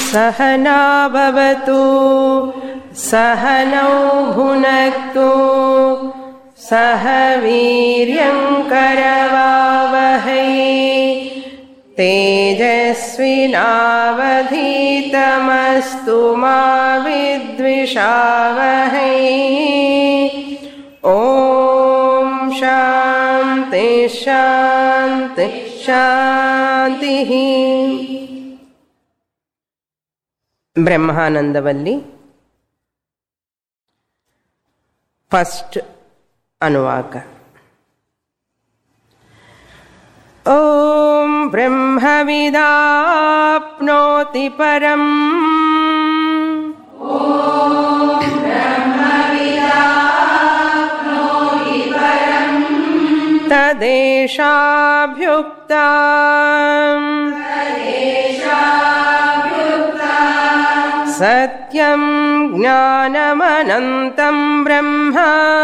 सहना भवतु सहनौ भुनक्तु सह वीर्यं करवावहै तेजस्विनावधीतमस्तु मा विद्विषावहै। ओम शांति शांति शांति। ಬ್ರಹ್ಮಾನಂದವಲ್ಲಿ ಫಸ್ಟ್ ಅನುವಾಕ. ಓಂ ಬ್ರಹ್ಮವಿದಾಪ್ನೋತಿ ಪರಂ ತದೇಶಾಭ್ಯುಕ್ತಾಂ ಸತ್ಯಂ ಜ್ಞಾನಮನಂತಂ ಬ್ರಹ್ಮ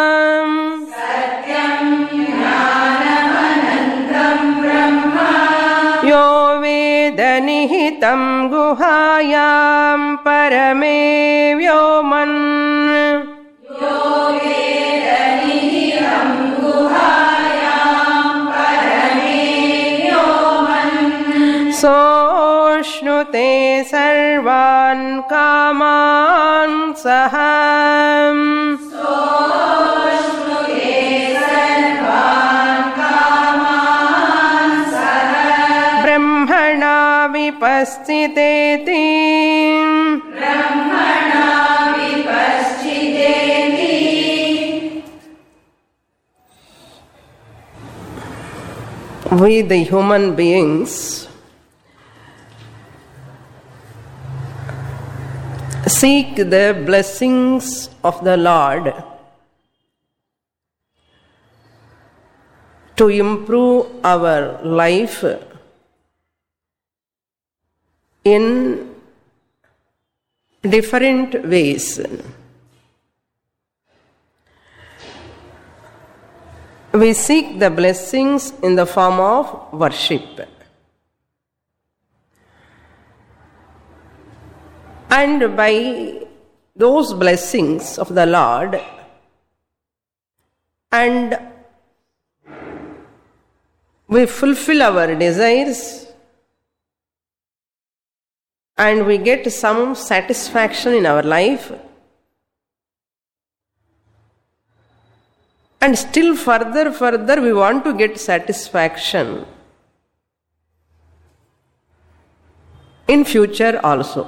ಯೋ ವೇದ ನಿಹಿತಂ ಗುಹಾಯಾಂ ಪರಮೇ ವ್ಯೋಮನ್ ಸೋಷ್ಣುತೆ ಸರ್ವಾನ್ ಕಾಮಾನ್ ಸಹ ಬ್ರಹ್ಮಣ ವಿಪಸ್ಥಿತೇತಿ We the human beings seek the blessings of the Lord to improve our life in different ways. We seek the blessings in the form of worship. And by those blessings of the Lord, and we fulfill our desires, and we get some satisfaction in our life, and still further we want to get satisfaction in future also.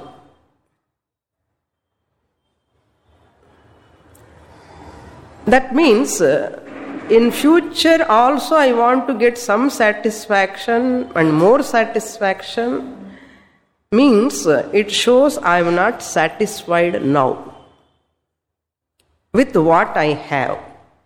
That means in future also I want to get some satisfaction and more satisfaction, means it shows I am not satisfied now with what I have.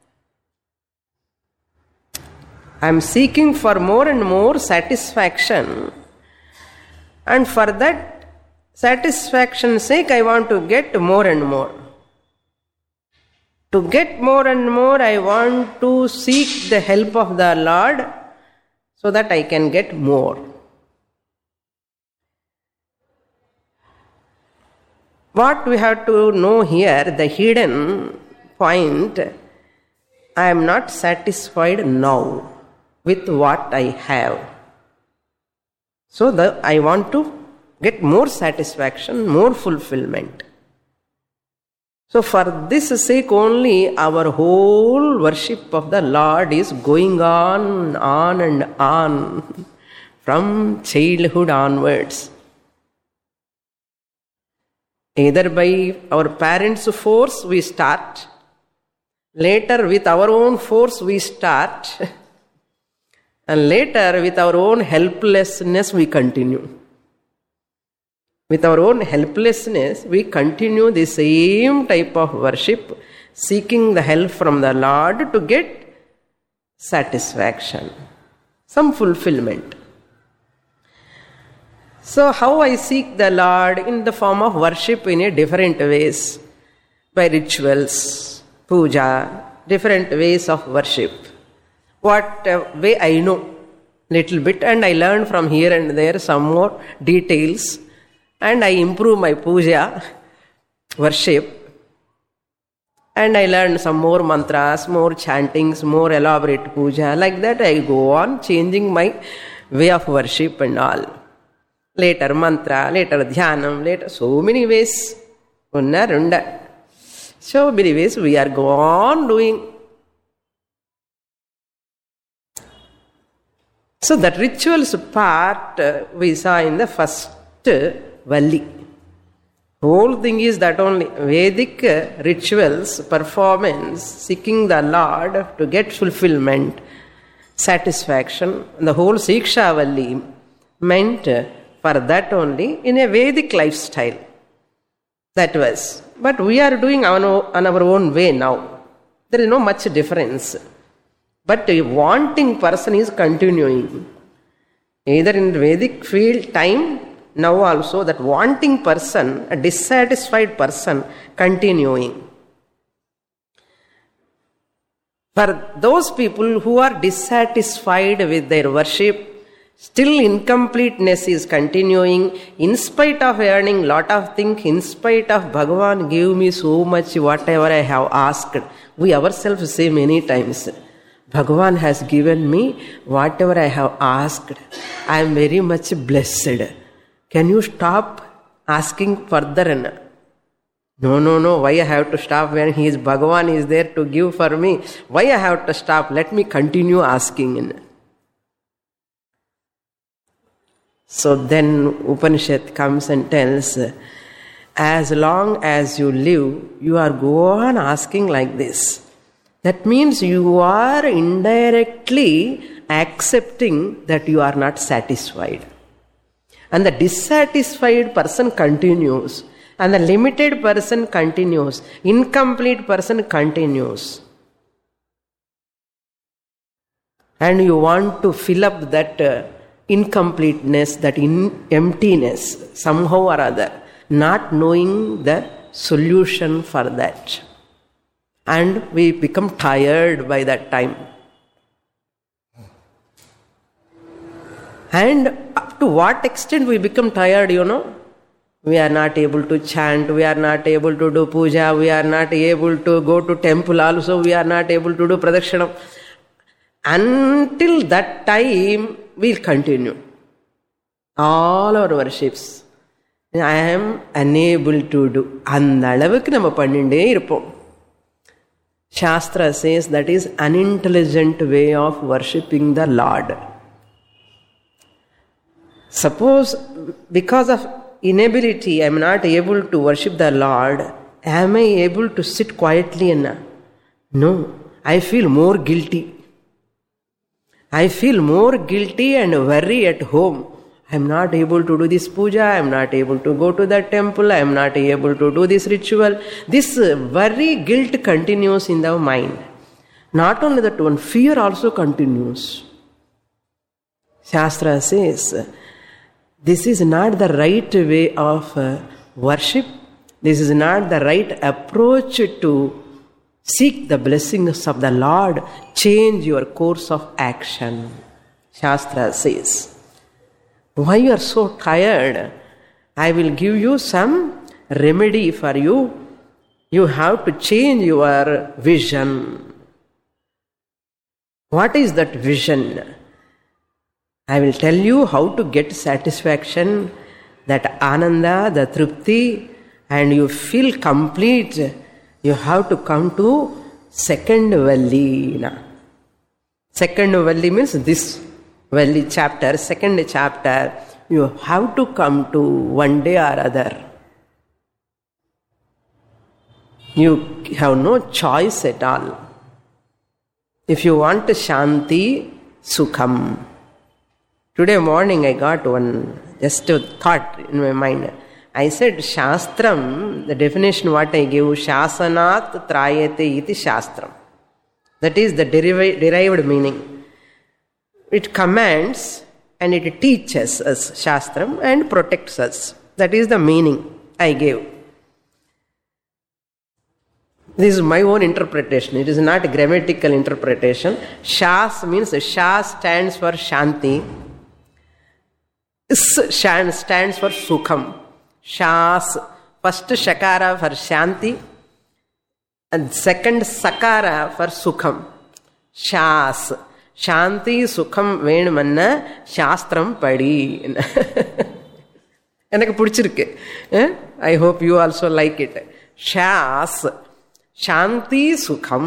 I am seeking for more and more satisfaction, and for that satisfaction's sake I want to get more and more. To get more and more, I want to seek the help of the Lord so that I can get more. What we have to know here, the hidden point, I am not satisfied now with what I have. So I want to get more satisfaction, more fulfillment. So for this sake only our whole worship of the Lord is going on and on from childhood onwards. Either by our parents' force we start, later with our own force we start, and later with our own helplessness we continue. With our own helplessness, we continue the same type of worship, seeking the help from the Lord to get satisfaction, some fulfillment. So how I seek the Lord? In the form of worship in a different ways, by rituals, puja, different ways of worship. What way I know little bit, and I learn from here and there some more details. and I improve my puja, worship, and I learn some more mantras, more chantings, more elaborate puja. Like that I go on changing my way of worship and all. Later mantra, later dhyanam, later so many ways. Unna runda. So many ways we are go on doing. So that rituals part we saw in the first Valli. Whole thing is that only Vedic rituals, performance, seeking the Lord to get fulfillment, satisfaction. The whole Siksha Valli meant for that only in a Vedic lifestyle. That was. But we are doing on our own way now. There is no much difference. But a wanting person is continuing. Either in the Vedic field time, now also that wanting person, a dissatisfied person, continuing. For those people who are dissatisfied with their worship, still incompleteness is continuing, in spite of earning lot of things, in spite of Bhagavan give me so much whatever I have asked. We ourselves say many times, Bhagavan has given me whatever I have asked. I am very much blessed. Can you stop asking further? No. Why I have to stop when Bhagavan is there to give for me? Why I have to stop? Let me continue asking. So then Upanishad comes and tells, as long as you live, you are go on asking like this. That means you are indirectly accepting that you are not satisfied. And the dissatisfied person continues. And the limited person continues. Incomplete person continues. And you want to fill up that incompleteness, that emptiness, somehow or other, not knowing the solution for that. And we become tired by that time. And up to what extent we become tired, We are not able to chant, we are not able to do puja, we are not able to go to temple also, we are not able to do pradakshina. Until that time, we'll continue all our worships. I am unable to do. And alavukku nama panninde irupom. Shastra says that is unintelligent way of worshipping the Lord. Suppose because of inability I am not able to worship the Lord, am I able to sit quietly? No, I feel more guilty. I feel more guilty and worry at home. I am not able to do this puja, I am not able to go to that temple, I am not able to do this ritual. This worry, guilt continues in the mind. Not only that one, fear also continues. Shastra says, this is not the right way of worship. This is not the right approach to seek the blessings of the Lord. Change your course of action. Shastra says. Why you are so tired? I will give you some remedy for you. You have to change your vision. What is that vision? I will tell you how to get satisfaction, that ananda, the tripti, and you feel complete. You have to come to second Valli. Second Valli means this Valli chapter, second chapter. You have to come to one day or other. You have no choice at all. If you want Shanti, Sukham. Today morning I got one just a thought in my mind. I said Shastram, the definition what I give, Shasanat Trayate iti Shastram. That is the derived meaning. It commands and it teaches us Shastram and protects us. That is the meaning I gave. This is my own interpretation. It is not a grammatical interpretation. Shas means Sha stands for Shanti. Stands for Sukham. Shas. First Shakara for Shanti and second Sakara for Sukham. Shas. Shanti Sukham Venumanna Shastram Padi. எனக்கு பிடிச்சிருக்கு. I hope you also like it. Shas. Shanti Sukham.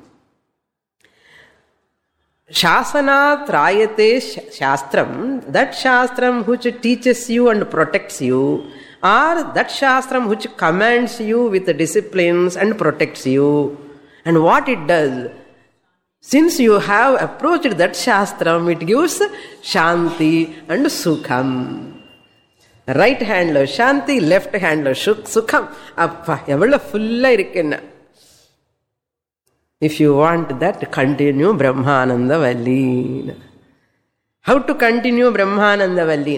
Shasanat Rayate Shastram. That Shastram which teaches you and protects you, or that Shastram which commands you with disciplines and protects you. And what it does, since you have approached that Shastram, it gives Shanti and Sukham. Right hand lo Shanti, left hand lo Sukham. Appa, evalla fulla irukkenna. If you want that, continue Brahmananda Valli. How to continue Brahmananda Valli?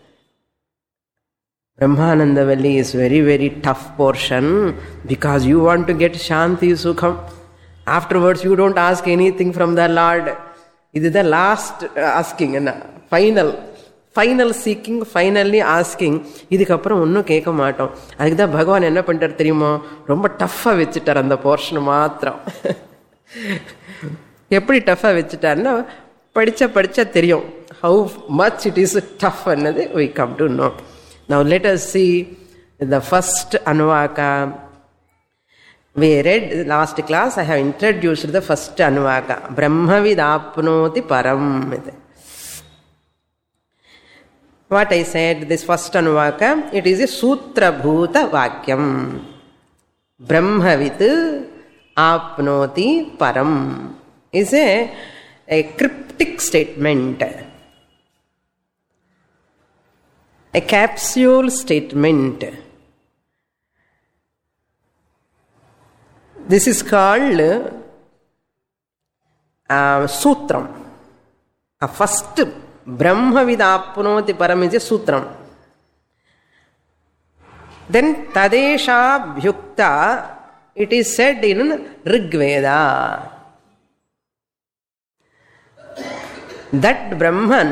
Brahmananda Valli is very, very tough portion because you want to get Shanti Sukham. Afterwards, you don't ask anything from the Lord. This is the last asking, final seeking, finally asking. இதுக்கப்புறம் ஒன்றும் கேட்க மாட்டோம். அதுக்கு தான் பகவான் என்ன பண்ணிட்டார் தெரியுமா, ரொம்ப டஃப்பாக வச்சுட்டார் அந்த போர்ஷனை மாத்திரம். எப்படி டஃப்பாக வச்சுட்டார்னா படிச்சா தெரியும் how much it is tough annadu we come to know. Now let us see the first Anuvaka. We read last class, I have introduced the first Anuvaka. Brahmavid apnoti param. What I said, this first Anuvaka, it is a Sutra Bhuta Vakyam. Brahmavid apnoti param is a cryptic statement, a capsule statement. This is called Sutram. First, Brahmavidapnoti param is a Sutram. Then Tadesha Bhyukta, it is said in Rigveda. That Brahman,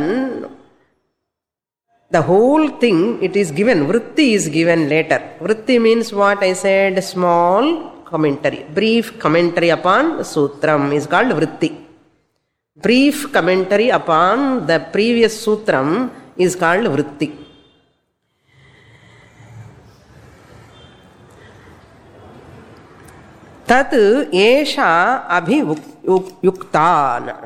the whole thing, it is given, vritti is given later. Vritti means what I said, small commentary, brief commentary upon Sutram is called vritti. Brief commentary upon the previous Sutram is called vritti. Tat esha abhyuktana.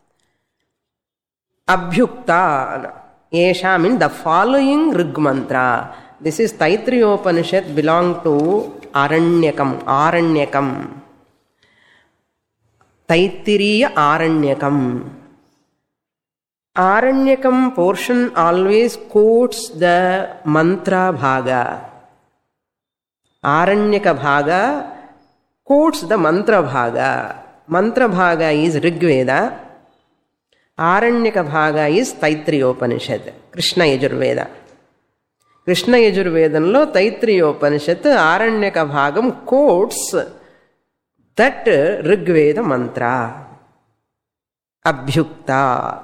Abhyuktana. Esha means the following Rig mantra. This is Taittiriya Upanishad, belong to Aranyakam. Taittiriya Aranyakam. Aranyakam portion always quotes the mantra bhaga. Aranyaka bhaga quotes the mantra bhaga. Mantra bhaga is Rigveda. Aranyaka bhaga is Taittiriya Upanishad, Krishna Yajurveda. Krishna Yajurvedanlo Taittiriya Upanishad Aranyaka bhagam quotes that Rigveda mantra. Abhyukta,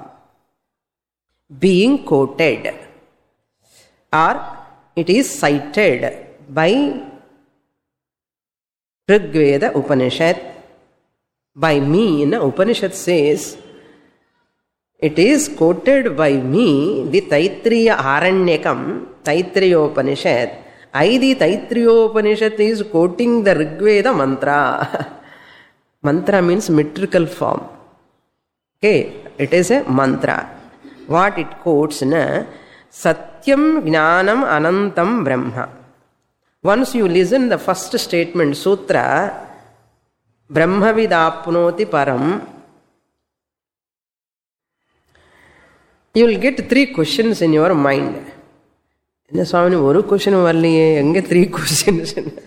being quoted, or it is cited by Rigveda Upanishad. By me, Upanishad says, it is quoted by me, the Taittiriya Aranyakam, Taittiriya Upanishad. The Taittiriya Upanishad is quoting the Rigveda mantra. Mantra means metrical form. Okay, it is a mantra. What it quotes, Satyam Jnanam Anantam Brahma. Once you listen the first statement, Sutra, Brahmavidapnoti param, you will get 3 questions in your mind. என்ன சுவாமி ஒரு question வரலையே, எங்க 3 questions?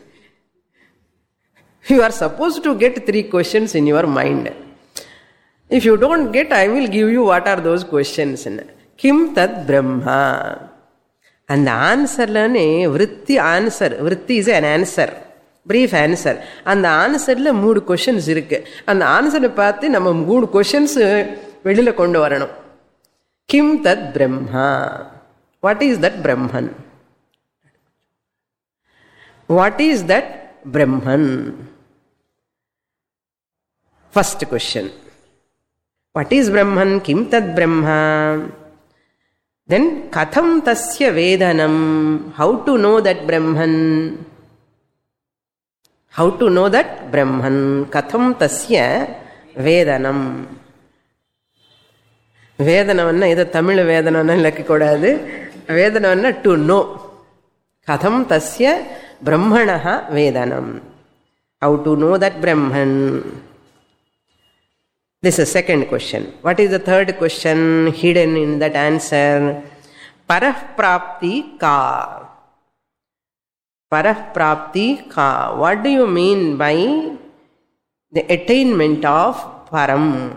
You are supposed to get 3 questions in your mind. If you don't get, I will give you what are those questions. Kim tad Brahma. And the answer, vritti answer. Vritti is an answer, brief answer. And the answer la 3 questions இருக்கு. அந்த ஆன்சரை பார்த்து நம்ம 3 questions வெளியில கொண்டு வரணும். Kim tad Brahma. What is that Brahman? What is that Brahman? First question. What is Brahman? Kim tad Brahma? Then katham tasya vedanam? How to know that Brahman? How to know that Brahman? Katham tasya vedanam? Vedanam is Tamil Vedanam lakkodadu. Vedanam to know. Katham tasya Brahmanaha vedanam? How to know that Brahman? This is the second question. What is the third question hidden in that answer? Parah prapti ka. Parah prapti ka. What do you mean by the attainment of param?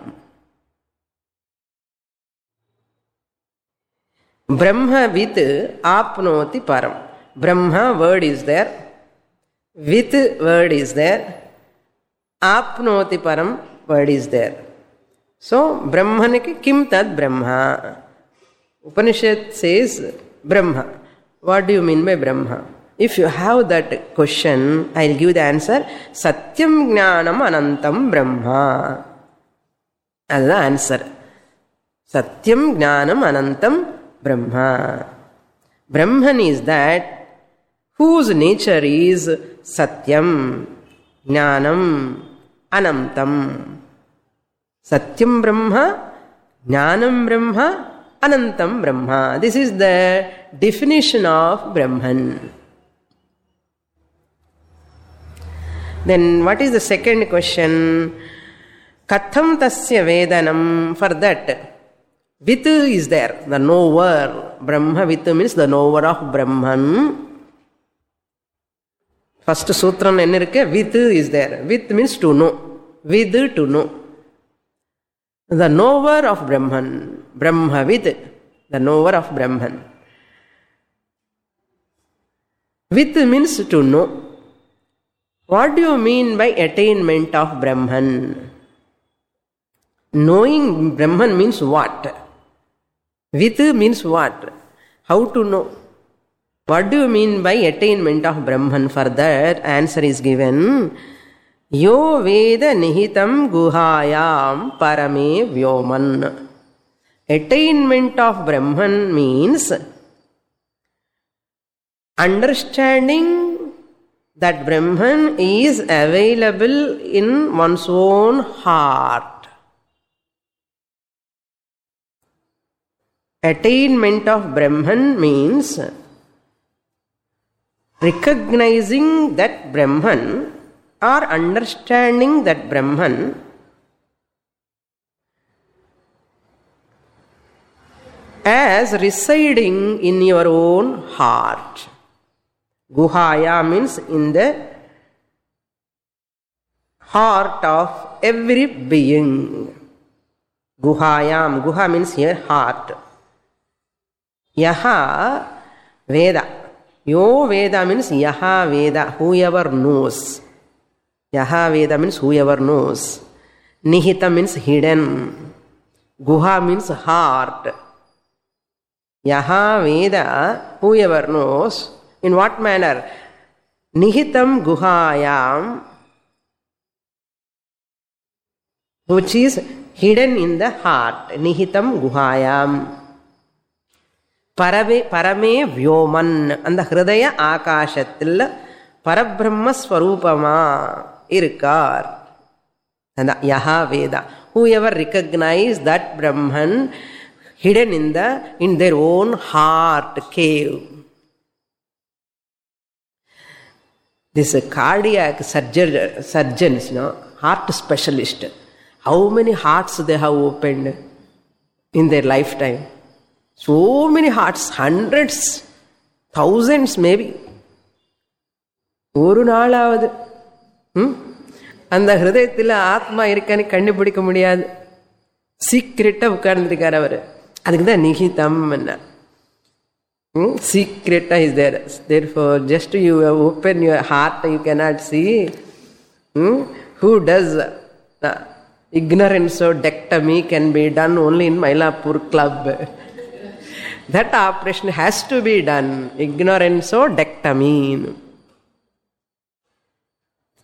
Brahma with apnoti param. Brahma word is there. With word is there. Apnoti param word is there. So, Brahmaniki kim tad Brahma? Upanishad says Brahma. What do you mean by Brahma? If you have that question, I will give the answer. Satyam Jnanam Anantam Brahma. That's the answer. Satyam Jnanam Anantam Brahma. Brahman is that whose nature is Satyam, Jnanam, Anantam. Satyam Brahma, Jnanam Brahma, Anantam Brahma. This is the definition of Brahman. Then what is the second question? Katham tasya vedanam? For that, Vit is there, the knower. Brahma Vit means the knower of Brahman. First sutram enna irukke? Vit is there. Vit means to know. Vid to know. The knower of Brahman. Brahmavid, the knower of Brahman. Vid means to know. What do you mean by attainment of Brahman? Knowing Brahman means what? Vid means what? How to know? What do you mean by attainment of Brahman? For that, answer is given. Yo Veda Nihitam Guhayam Parame Vyoman. Attainment of Brahman means understanding that Brahman is available in one's own heart. Attainment of Brahman means recognizing that Brahman or understanding that Brahman as residing in your own heart. Guhaya means in the heart of every being. Guhayam. Guha means here heart. Yaha Veda. Yo Veda means Yaha Veda. Whoever knows. Yaha Veda means whoever knows. Nihita means hidden. Guha means heart. Yaha Veda, whoever knows. In what manner? Nihitam Guhayam, which is hidden in the heart. Nihitam Guhayam. Parame Vyoman. And the Hridaya Akashatil Parabrahma Swarupama Irkar. And the Yaha Veda. Whoever recognize that Brahman hidden in their own heart cave. This cardiac surgeons, heart specialist. How many hearts they have opened in their lifetime? So many hearts, hundreds, thousands maybe. ஒரு நாளாவது அந்த ஹிருதயத்தில் ஆத்மா இருக்கான்னு கண்டுபிடிக்க முடியாது. சீக்கிரட்டா உட்கார்ந்துருக்கார் அவர். அதுக்கு தான் நிகிதம் என்ன. Secret is there. Therefore, just you open your heart, you cannot see. Who does ignorance-o-dectomy can be done only in Mylapore club. That operation has to be done. Ignorance-o-dectomy.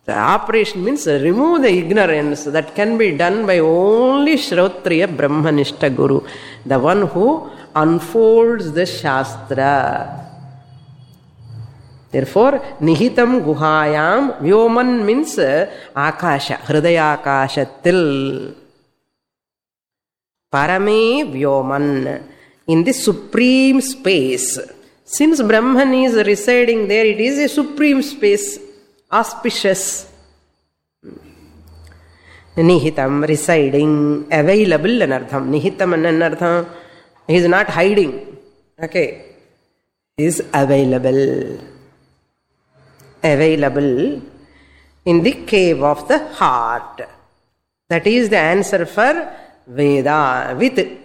The operation means remove the ignorance that can be done by only Shrotriya Brahmanishta Guru, the one who unfolds the Shastra. Therefore, Nihitam Guhayam, Vyoman means Akasha, Hridaya Akashatil. Parame Vyoman, in the supreme space. Since Brahman is residing there, it is a supreme space, auspicious. Nihitam, residing, available anartham. Nihitam anartham, he is not hiding. Okay, he is available. Available in the cave of the heart. That is the answer for Veda.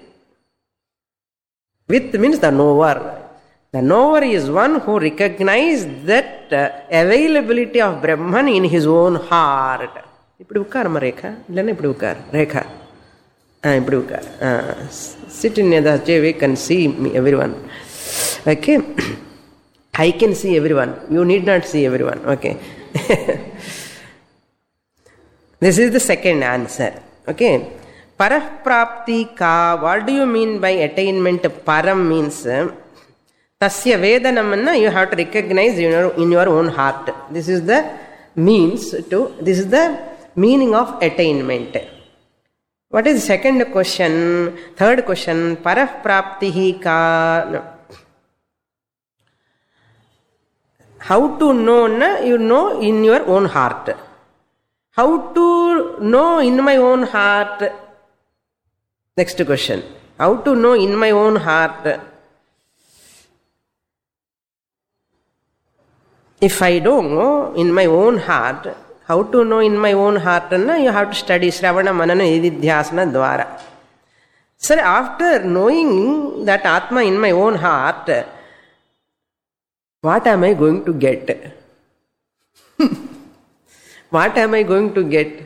With means the knower. The knower is one who recognizes that availability of Brahman in his own heart. Ippudu ukkarama rekha. Illana ippudu ukkar. Rekha. Ippudu ukkar. Sit in the JV and see me, everyone. Okay. I can see everyone. You need not see everyone. Okay. This is the second answer. Okay. Parah prapti ka. What do you mean by attainment? Param means tasya vedanam. You have to recognize in your own heart. This is the means to. This is the meaning of attainment. What is the second question? Third question. Parah prapti ka. No. How to know? You know in your own heart. How to know in my own heart? Next question. How to know in my own heart? If I don't know in my own heart, how to know in my own heart? You have to study Shravana, Manana, Nididhyasana, Dvara. Sir, after knowing that Atma in my own heart, what am I going to get? What am I going to get?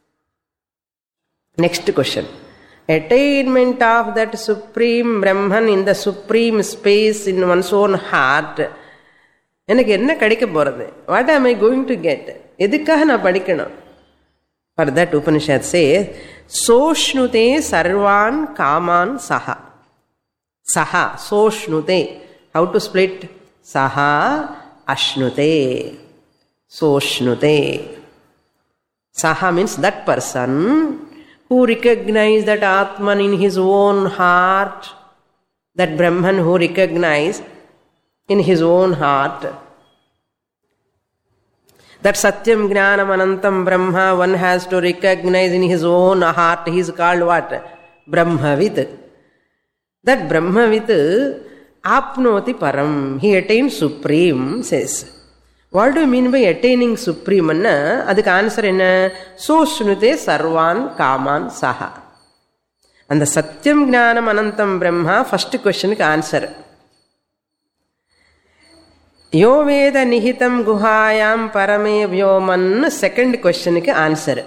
Next question. Attainment of that supreme Brahman in the supreme space in one's own heart. எனக்கு என்ன கிடைக்க போறது? What am I going to get? எதுக்காக நான் படிக்கணும்? For that Upanishad says, Soshnute sarvan kaman saha. Saha, soshnute. How to split? Saha ashnute. Soshnute. Saha means that person who recognizes that Atman in his own heart, that Brahman who recognizes in his own heart, that Satyam Jnanam Anantam Brahma, one has to recognize in his own heart. He is called what? Brahmavit. That Brahmavit apnoti param, he attains supreme, says. What do you mean by attaining supreme? Adhukku answer enna? Soshnute sarvan kaman saha. And the Satyam Jnanam Anantam Brahma, first question ku answer. Yo Veda Nihitam Guhayam Parame Vyoman, second question ku answer.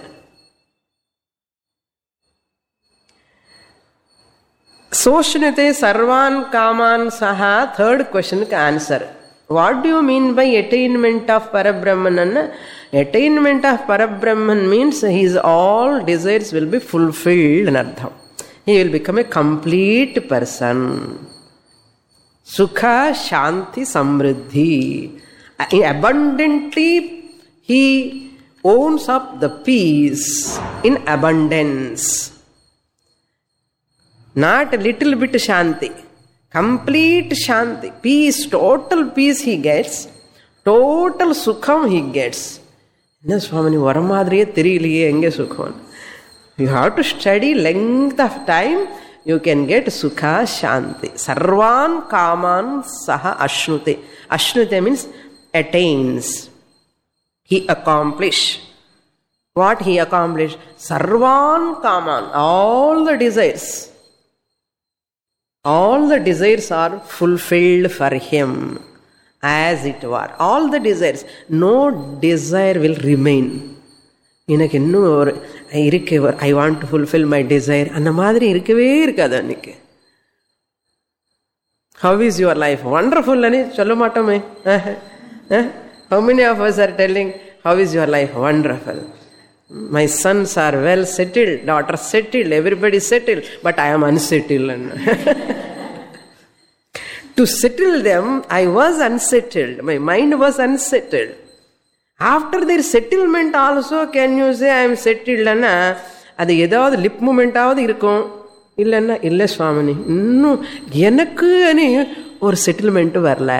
Soshnute sarvan kaman saha, third question ku answer. What do you mean by attainment of Parabrahman? Attainment of Parabrahman means his all desires will be fulfilled in Ardham. He will become a complete person. Sukha, Shanti, Samriddhi. Abundantly he owns up the peace in abundance. Not a little bit Shanti. Complete Shanti, peace, total peace he gets, total Sukham he gets. You have to study length of time, you can get Sukha, Shanti. Sarvan Kaman Saha Ashnute. Ashnute means attains. He accomplished. What he accomplished? Sarvan Kaman, all the desires. All the desires are fulfilled for him, as it were. All the desires. No desire will remain. I want to fulfill my desire. How is your life? Wonderful. How many of us are telling, How is your life? Wonderful. My sons are well settled, daughters settled, everybody settled, but I am unsettled. To settle them, I was unsettled. My mind was unsettled. After their settlement also, can you say I am settled? அது ஏதாவது lip மூமெண்டாவது இருக்கும். இல்லைன்னா இல்லை சுவாமினி, இன்னும் எனக்கு ஒரு settlement வரல,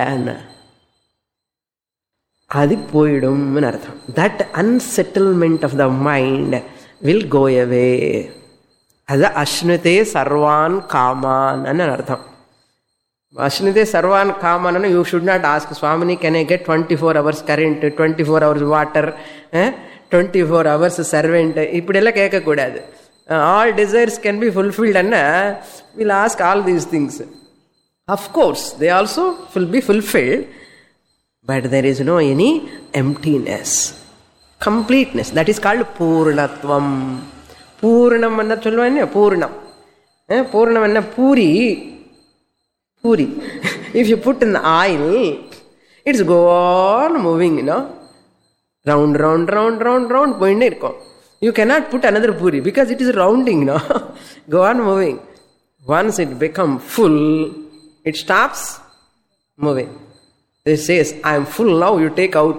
அது போயிடும்னு அர்த்தம். That unsettlement of the mind will go away. அது அஷ்ணுதே சர்வான் காமான் அர்த்தம். அஷ்ணுதே சர்வான் காமான், you should not ask Swamini can I get 24 hours current, 24 hours water, 24 hours servant, இப்படியெல்லாம் கேட்கக்கூடாது. All desires can be fulfilled and we'll ask all these things. Of course, they also will be fulfilled, but there is no any emptiness, completeness. That is called Purnatvam. Purnam enna solluvaanga, Purnam. Purnam enna Puri. Puri. If you put in the oil, it's go on moving, round, round, round, round, round, pointe irukum. You cannot put another puri because it is rounding, go on moving. Once it becomes full, it stops moving. It says, I am full now, you take out.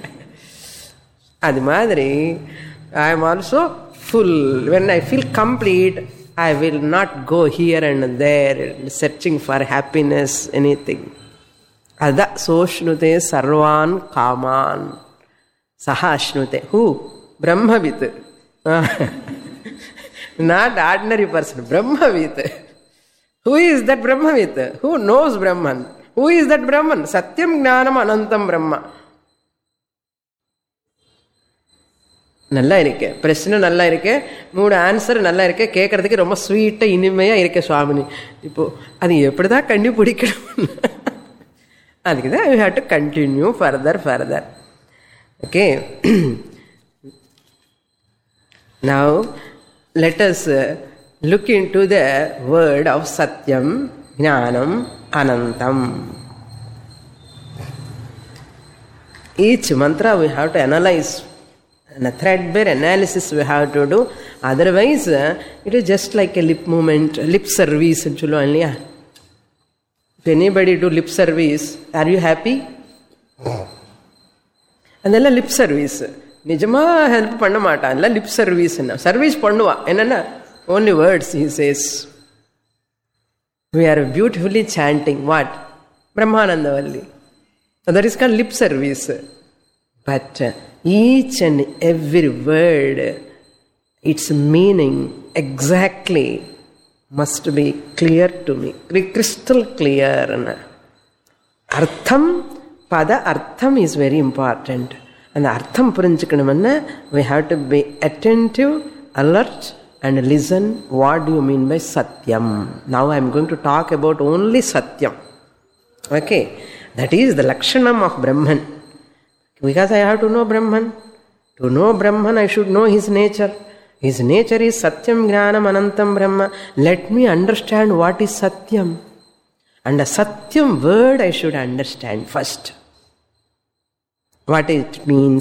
Adi madri, I am also full. When I feel complete, I will not go here and there searching for happiness, anything. Ada soshnute sarvan kaman. Saha ashnute. Who? Brahmavit. Not ordinary person. Brahmavit. Who is that Brahmavit? Who knows Brahman? Who is that Brahman? Satyam Jnanam Anantam Brahma. நல்லா இருக்கே, பிரச்சனை நல்லா இருக்கே, 3 answer நல்லா இருக்கே, கேட்கறதுக்கு ரொம்ப ஸ்வீட்டா இனிமையா இருக்கே சுவாமினி. இப்போ அது எப்படிதான் கண்டுபிடிக்கணும்? அதுக்குதான் we have to continue further. Okay. Now let us look into the word of Satyam, Jnanam, Anantam. Each mantra we have to analyze, and a threadbare analysis we have to do. Otherwise it is just like a lip movement, lip service. If anybody do lip service, are you happy? அதெல்லாம் lip service. நிஜமா help பண்ண மாட்டான், இல்லை lip service. Service பண்ணுவான், என்னன்னா only words he says. We are beautifully chanting what? Brahmanandavalli. That is called lip service. But each and every word, its meaning exactly must be clear to me, crystal clear. Artham, pada artham is very important. And artham purinjikkanumna, we have to be attentive, alert, and listen. What do you mean by Satyam? Now I am going to talk about only Satyam. Okay, that is the lakshanam of Brahman. Because I have to know Brahman. To know Brahman, I should know his nature. His nature is Satyam, Jnanam, Anantam, Brahma. Let me understand what is Satyam. And a Satyam word I should understand first. What it means,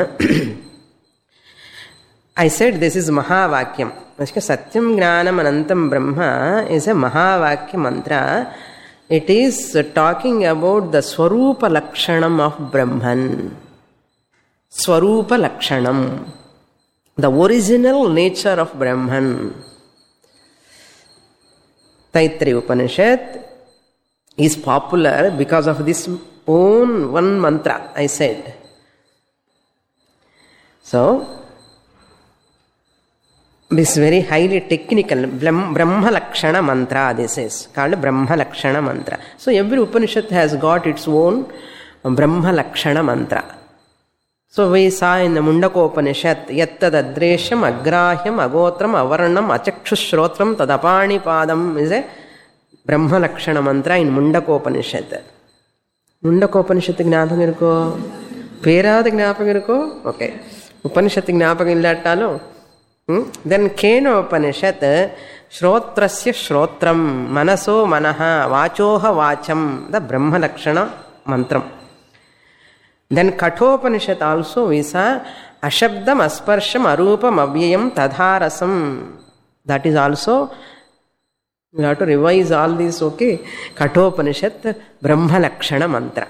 I said this is Mahavakyam. Satyam, Jnanam, Anantam, Brahma is a Mahavakya mantra. It is talking about the Swarupa Lakshanam of Brahman. Swarupa Lakshanam, the original nature of Brahman. Taittiriya Upanishad is popular because of this one mantra, I said. So, this is very highly technical. Brahma Lakshana mantra, this is called Brahma Lakshana mantra. So, every Upanishad has got its own Brahma Lakshana mantra. So, we saw in the Mundakopanishad, Yattad Adresham, Agrahyam, Agotram, Avarnam, Achakshushrotram, Tadapani Padam is a Brahma Lakshana mantra in Mundakopanishad. Mundakopanishad ಜ್ಞಾಪಕ ಇರುಕೋ, ಪೇರಾದ ಜ್ಞಾಪಕ ಇರುಕೋ? Okay. Upanishad ಜ್ಞಾಪಕ ಇಲ್ಲಾಟಾಲು. Then Kenopanishad, Shrotrasya Shrotram, Manaso Manaha, Vachoha Vacham, the Brahma Lakshana Mantram. Then Kathopanishad also we saw Ashabdam, Asparsham, Arupam, Avyayam, Tadharasam. That is also, we have to revise all these, okay? Kathopanishad, Brahma Lakshana mantra.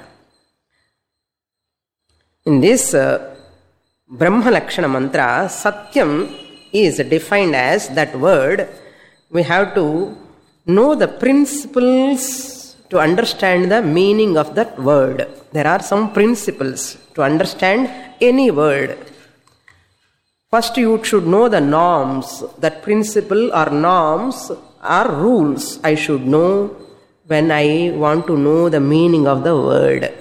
In this Brahma Lakshana mantra, Satyam is defined as that word. We have to know the principles to understand the meaning of that word. There are some principles to understand any word. First, you should know the norms. That principle or norms or rules I should know when I want to know the meaning of the word.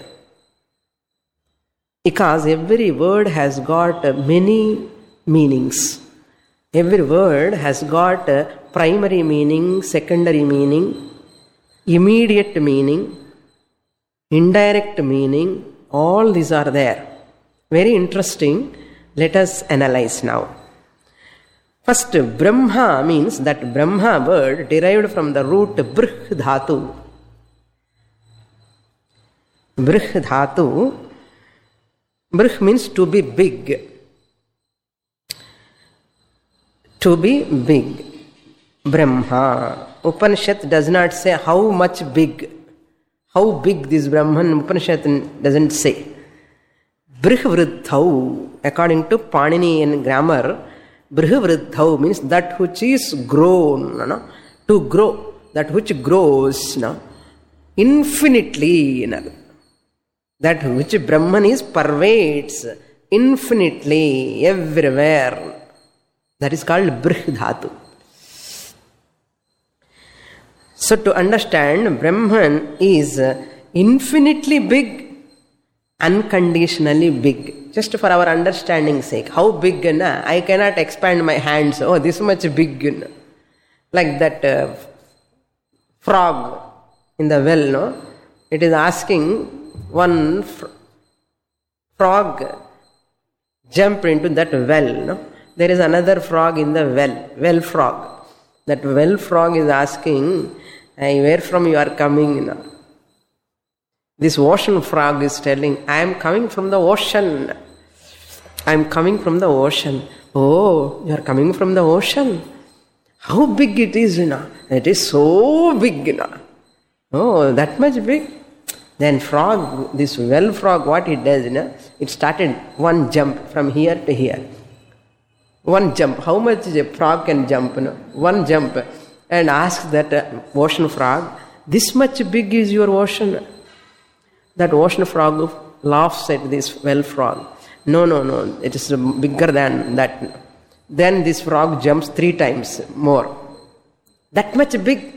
Because every word has got many meanings. Every word has got a primary meaning, secondary meaning, immediate meaning, indirect meaning. All these are there. Very interesting. Let us analyze now. First, Brahma means that Brahma word derived from the root Brih Dhatu. Brih Dhatu. Brih means to be big. To be big. Brahma. Upanishad does not say how much big. How big this Brahman, Upanishad doesn't say. Brihvriddhau. According to Paninian grammar, Brihvriddhau means that which is grown. No? To grow. That which grows. No? Infinitely. No? That which Brahman is pervades infinitely, everywhere. That is called Brih Dhatu. So to understand, Brahman is infinitely big, unconditionally big. Just for our understanding's sake. How big? I cannot expand my hands. Oh, this much big. Like that frog in the well. No? It is asking one frog jump into that well. No? There is another frog in the well frog. That well frog is asking, where from you are coming? No? This ocean frog is telling, I am coming from the ocean. I am coming from the ocean. Oh, you are coming from the ocean? How big it is, It is so big, Oh, that much big? Then frog, this well frog, what it does, it started one jump from here to here. One jump. How much a frog can jump? One jump. And asks that ocean frog, this much big is your ocean? That ocean frog laughs at this well frog. No, it is bigger than that. Then this frog jumps 3 times more. That much big?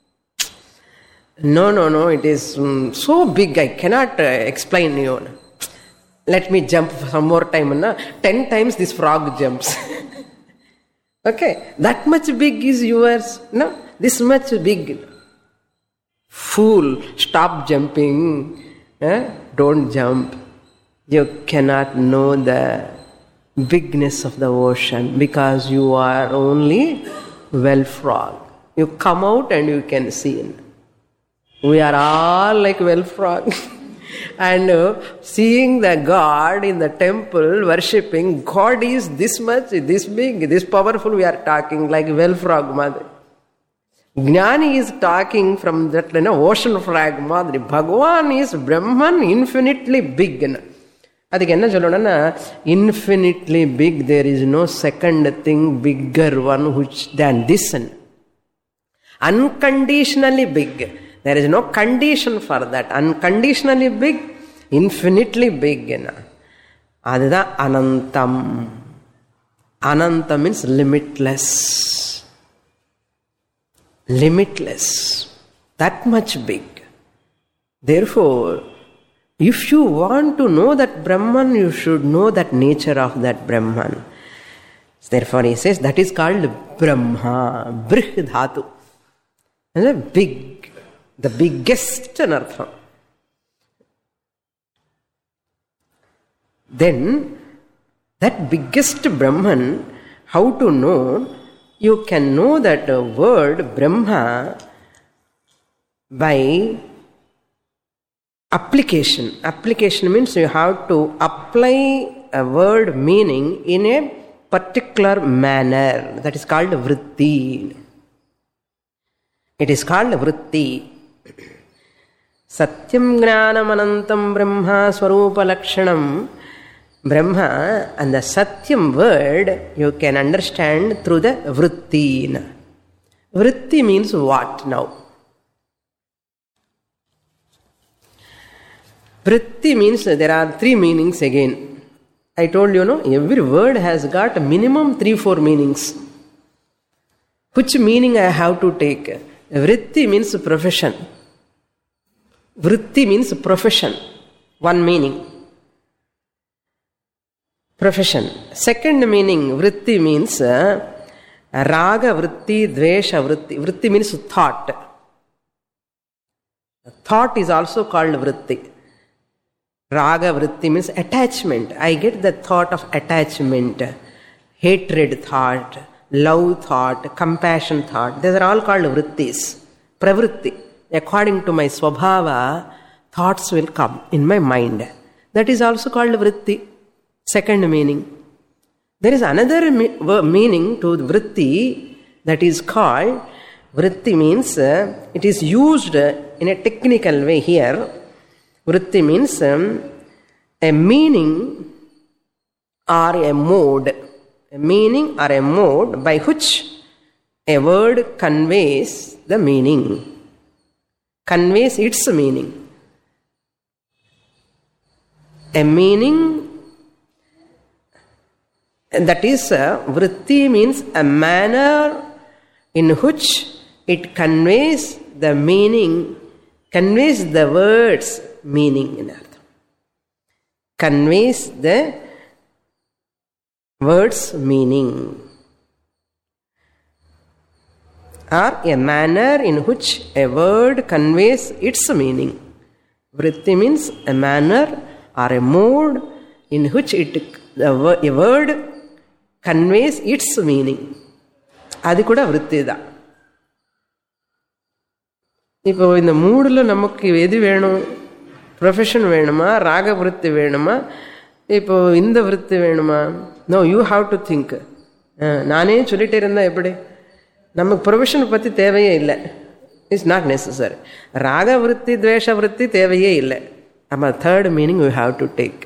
No, it is so big I cannot explain you. Let me jump some more time. 10 times this frog jumps. Okay, that much big is yours. No, this much big. Fool, stop jumping. Don't jump. You cannot know the bigness of the ocean because you are only well frog. You come out and you can see. We are all like well frog. And seeing the God in the temple, worshipping, God is this much, this big, this powerful, we are talking like well frog madri. Jnani is talking from that ocean frog madri. Bhagavan is Brahman, infinitely big. Adhikku enna sollona, infinitely big, there is no second thing bigger one which than this. Unconditionally big. There is no condition for that. Unconditionally big, infinitely big. Adida Anantam. Ananta means limitless. Limitless. That much big. Therefore, if you want to know that Brahman, you should know that nature of that Brahman. Therefore, he says that is called Brahma. Brih Dhatu. Big. The biggest anartham. Then, that biggest Brahman, how to know? You can know that word Brahma by Application. Application means you have to apply a word meaning in a particular manner. That is called vritti. It is called vritti. Satyam jnanam anantam brahma swarupa lakshanam. Brahma and the Satyam word you can understand through the vritti. Vritti means what now? Vritti means there are three meanings again. I told you, no, every word has got a minimum 3-4 meanings. Which meaning I have to take? Vritti means profession. Vritti means profession. One meaning. Profession. Second meaning, vritti means raga vritti, dvesha vritti. Vritti means thought. Thought is also called vritti. Raga vritti means attachment. I get the thought of attachment, hatred thought, love thought, compassion thought. These are all called vrittis. Pravritti. According to my swabhava, thoughts will come in my mind. That is also called vritti. Second meaning. There is another meaning to vritti that is called, vritti means it is used in a technical way here. Vritti means a meaning or a mode. A meaning or a mode by which a word conveys the meaning. Conveys its meaning. A meaning, that is, vritti means a manner in which it conveys the meaning, conveys the words meaning in earth. Conveys the words meaning. Or a manner in which a word conveys its meaning. Vritti means a manner or a mode in which a word conveys its meaning. அது கூட விருத்தி தான். இப்போ இந்த மூடில் நமக்கு எது வேணும்? ப்ரொஃபஷன் வேணுமா, ராக விருத்தி வேணுமா, இப்போ இந்த விருத்தி வேணுமா? No, you have to think. நானே சொல்லிட்டே இருந்தா எப்படி? நமக்கு ப்ரொஃபஷனை பற்றி தேவையே இல்லை. It's not necessary. ராக விருத்தி, துவேஷ விருத்தி தேவையே இல்லை. நம்ம third meaning you have to take.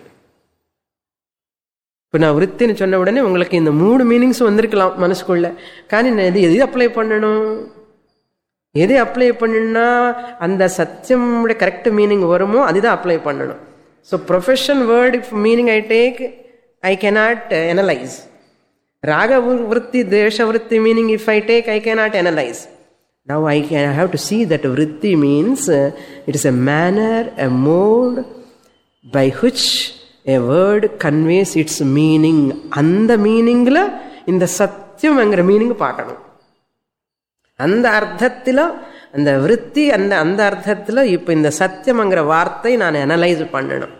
இப்போ நான் விருத்தின்னு சொன்ன உடனே உங்களுக்கு இந்த 3 மீனிங்ஸ் வந்திருக்கலாம் மனசுக்குள்ள. కానీ நான் எது அப்ளை பண்ணணும்? எது அப்ளை பண்ணுன்னா அந்த சத்தியமுடைய கரெக்ட் மீனிங் வருமோ அதுதான் அப்ளை பண்ணணும். So profession word if meaning I take, I cannot analyse. ராக விருத்தி, துவேஷ விருத்தி meaning if I take, I cannot analyze. Now I have to see that vritti means it is a manner, a mode by which a word conveys its meaning. அந்த மீனிங்ல இந்த சத்தியம்ங்கிற meaning பார்க்கணும். அந்த அர்த்தத்தில் அந்த விருத்தி, அந்த அர்த்தத்தில் இப்போ இந்த சத்தியம்ங்கிற வார்த்தை நான் அனலைஸ் பண்ணணும்.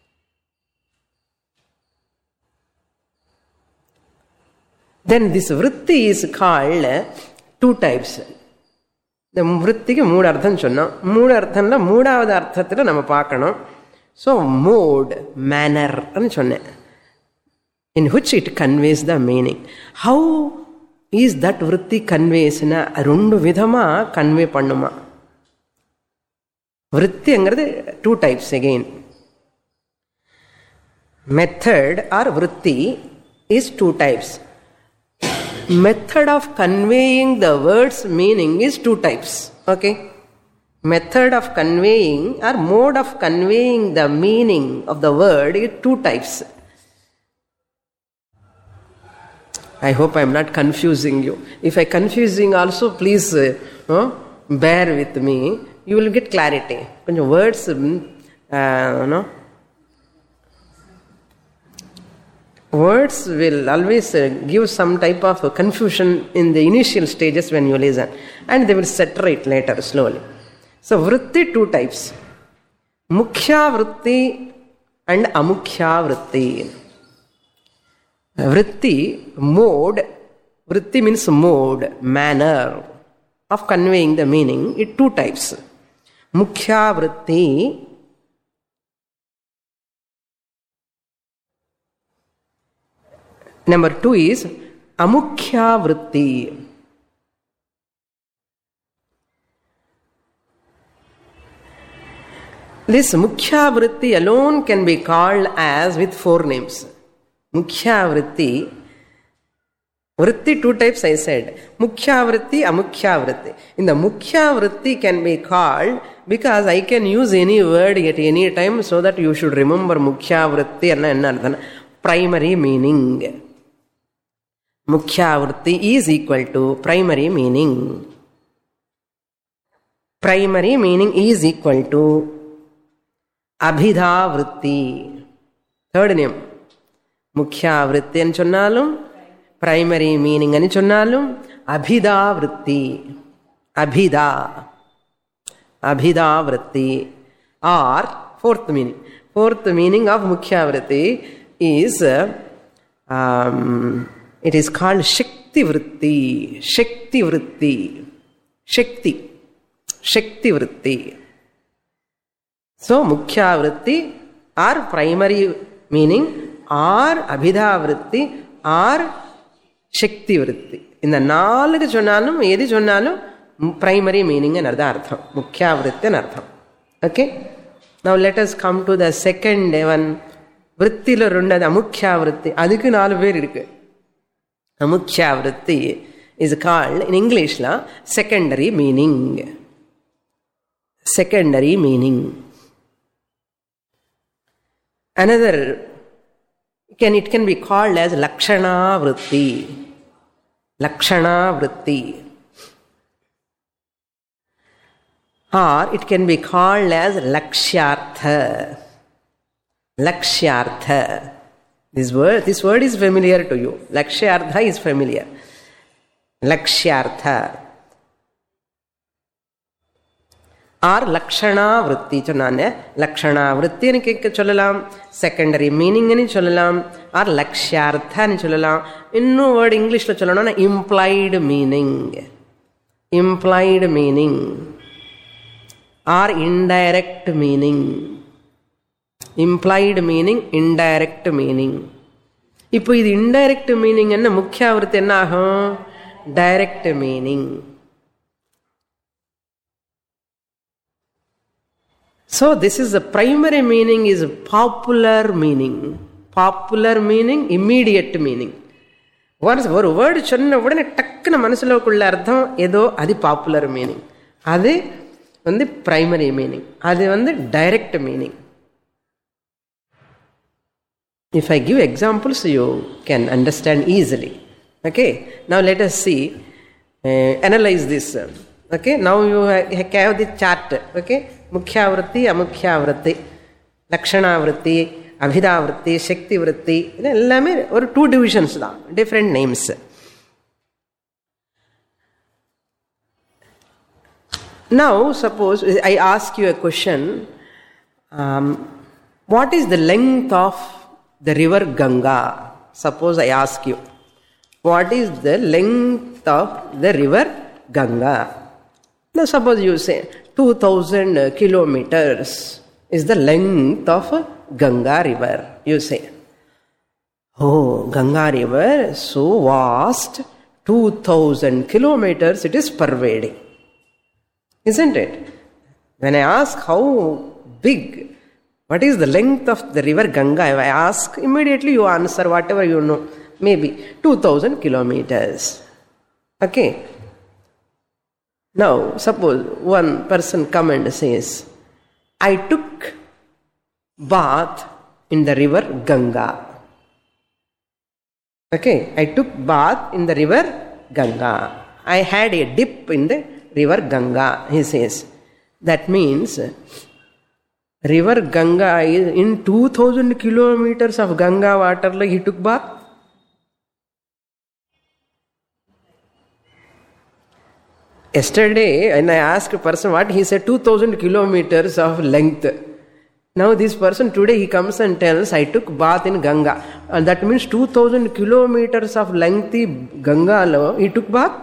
Then this vritti is called 2 types. இந்த விருத்திக்கு 3 அர்த்தம் சொன்னோம். 3 அர்த்தம்ல 3வது அர்த்தத்தில் நம்ம பார்க்கணும். ஸோ மோட், மேனர்ன்னு சொன்னேன். in which it conveys the meaning. How is that vritti conveysனா 2 விதமாக கன்வே பண்ணுமா. விருத்திங்கிறது 2 types again. Method or vritti is 2 types. Method of conveying the word's meaning is 2 types. Okay? Method of conveying or mode of conveying the meaning of the word is 2 types. I hope I am not confusing you. If I confusing also, please bear with me. You will get clarity. Konjam words, words will always give some type of confusion in the initial stages when you listen, and they will settle later slowly. So vritti 2 types. Mukhya vritti and amukhya vritti. Vritti, mode. Vritti means mode, manner of conveying the meaning. It 2 types. Mukhya vritti Number 2 is amukhya vritti. This mukhya vritti alone can be called as with 4 names. Mukhya vritti. Vritti 2 types I said. Mukhya vritti, amukhya vritti. In the mukhya vritti can be called, because I can use any word at any time so that you should remember mukhya vritti and primary meaning. Mukhya vritti is equal to primary meaning. Primary meaning is equal to abhidha vritti. Third name. Mukhya vritti ani chonnalum, primary meaning ani chonnalum, abhidha vritti. Abhidha. Abhidha vritti. Or fourth meaning. Fourth meaning of mukhya vritti is it is called shakti vritti. Shakti vritti. Shakti. Shakti vritti. So mukhya vritti or primary meaning or abhidha vritti or shakti vritti. In the naalukku sonnalum edi sonnalum primary meaning enadha artham. Mukhya vritti enartham. Okay? Now let us come to the second one. Vrittila rundad amukhya vritti. Adukku 4 per irukku. Amukhya vritti is called in English la secondary meaning. Secondary meaning. Another it can be called as lakshana vritti. Lakshana vritti. Or it can be called as lakshyartha. Lakshyartha. This word is familiar to you. Lakshyartha is familiar. Lakshyartha. Or lakshana vritti சொன்னானே lakshana vritti னு கேட்க சொல்லலாம், secondary meaning னு சொல்லலாம், or lakshyartha னு சொல்லலாம். இன்னும் word இங்கிலீஷ்ல சொல்லணும்னா implied meaning. Implied meaning or indirect meaning. Implied meaning, indirect meaning. இப்போ இது indirect meaning என்ன முக்கிய விருத்தி என்ன ஆகும்? Direct meaning. So this is the primary meaning is popular meaning. Popular meaning, immediate meaning. ஒரு வேர்டு சொன்ன உடனே டக்குன்னு மனசுலக்குள்ள அர்த்தம் ஏதோ அது பாப்புலர் மீனிங். அது வந்து பிரைமரி மீனிங். அது வந்து direct meaning. If I give examples, you can understand easily. Okay, now let us see, analyze this. Okay, now you have the chart. Okay, mukhya vritti, amukhya vritti, lakshana vritti, abhidha vritti, shakti vritti, எல்லாமே ஒரு 2 divisions தான், different names. Now suppose I ask you a question, what is the length of the river Ganga? Suppose I ask you, what is the length of the river Ganga? Now suppose you say 2000 kilometers is the length of Ganga river. You say, oh, Ganga river so vast, 2000 kilometers it is pervading. Isn't it? When I ask how big, what is the length of the river Ganga, if I ask, immediately you answer whatever you know. Maybe 2000 kilometers. Okay. Now, suppose one person come and says, I took bath in the river Ganga. Okay, I took bath in the river Ganga. I had a dip in the river Ganga, he says. That means river Ganga is in 2000 kilometers of Ganga water, like he took bath. Yesterday, when I asked a person what, he said 2000 kilometers of length. Now this person today he comes and tells, I took bath in Ganga. And that means 2000 kilometers of lengthy Ganga, he took bath.